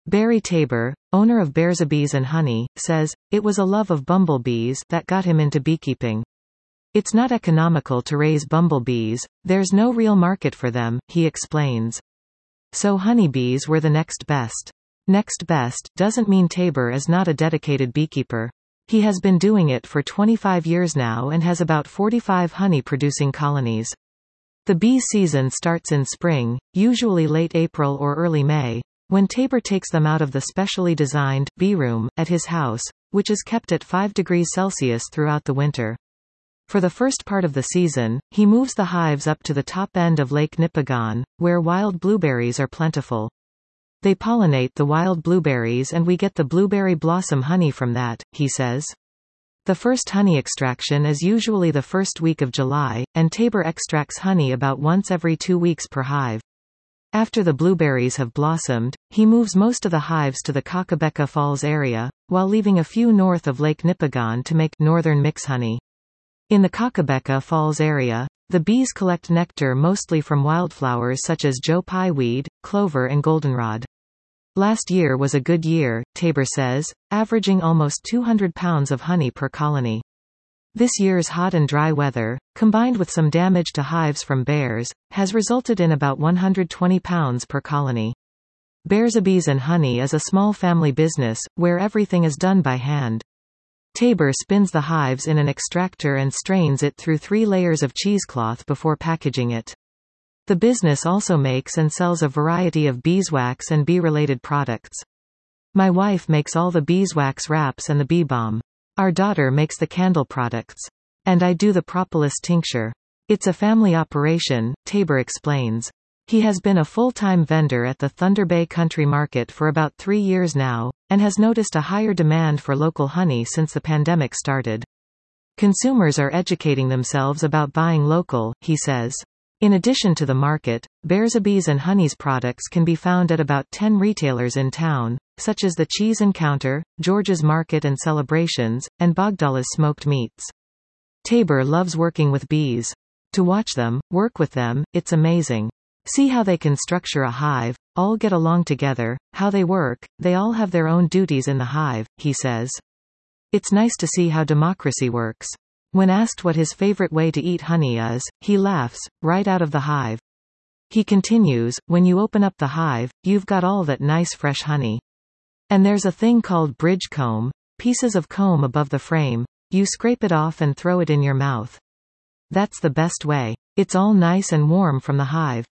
Barry Tabor, owner of Bearsabees and Honey, says, "It was a love of bumblebees that got him into beekeeping. It's not economical to raise bumblebees, there's no real market for them," he explains. So honeybees were the next best. Next best doesn't mean Tabor is not a dedicated beekeeper. He has been doing it for 25 years now and has about 45 honey-producing colonies. The bee season starts in spring, usually late April or early May, when Tabor takes them out of the specially designed bee room at his house, which is kept at 5 degrees Celsius throughout the winter. For the first part of the season, he moves the hives up to the top end of Lake Nipigon, where wild blueberries are plentiful. They pollinate the wild blueberries and we get the blueberry blossom honey from that, he says. The first honey extraction is usually the first week of July, and Tabor extracts honey about once every 2 weeks per hive. After the blueberries have blossomed, he moves most of the hives to the Kakabeka Falls area, while leaving a few north of Lake Nipigon to make northern mix honey. In the Kakabeka Falls area, the bees collect nectar mostly from wildflowers such as Joe Pye weed, clover and goldenrod. Last year was a good year, Tabor says, averaging almost 200 pounds of honey per colony. This year's hot and dry weather, combined with some damage to hives from bears, has resulted in about 120 pounds per colony. Bearsabees and Honey is a small family business, where everything is done by hand. Tabor spins the hives in an extractor and strains it through 3 layers of cheesecloth before packaging it. The business also makes and sells a variety of beeswax and bee-related products. My wife makes all the beeswax wraps and the bee balm. Our daughter makes the candle products. And I do the propolis tincture. It's a family operation, Tabor explains. He has been a full-time vendor at the Thunder Bay Country Market for about 3 years now, and has noticed a higher demand for local honey since the pandemic started. Consumers are educating themselves about buying local, he says. In addition to the market, Bearsabees and Honey's products can be found at about 10 retailers in town, such as the Cheese Encounter, George's Market and Celebrations, and Bogdalla's Smoked Meats. Tabor loves working with bees. To watch them, work with them, it's amazing. See how they can structure a hive, all get along together, how they work, they all have their own duties in the hive, he says. It's nice to see how democracy works. When asked what his favorite way to eat honey is, he laughs, right out of the hive. He continues, when you open up the hive, you've got all that nice fresh honey. And there's a thing called bridge comb, pieces of comb above the frame, you scrape it off and throw it in your mouth. That's the best way. It's all nice and warm from the hive.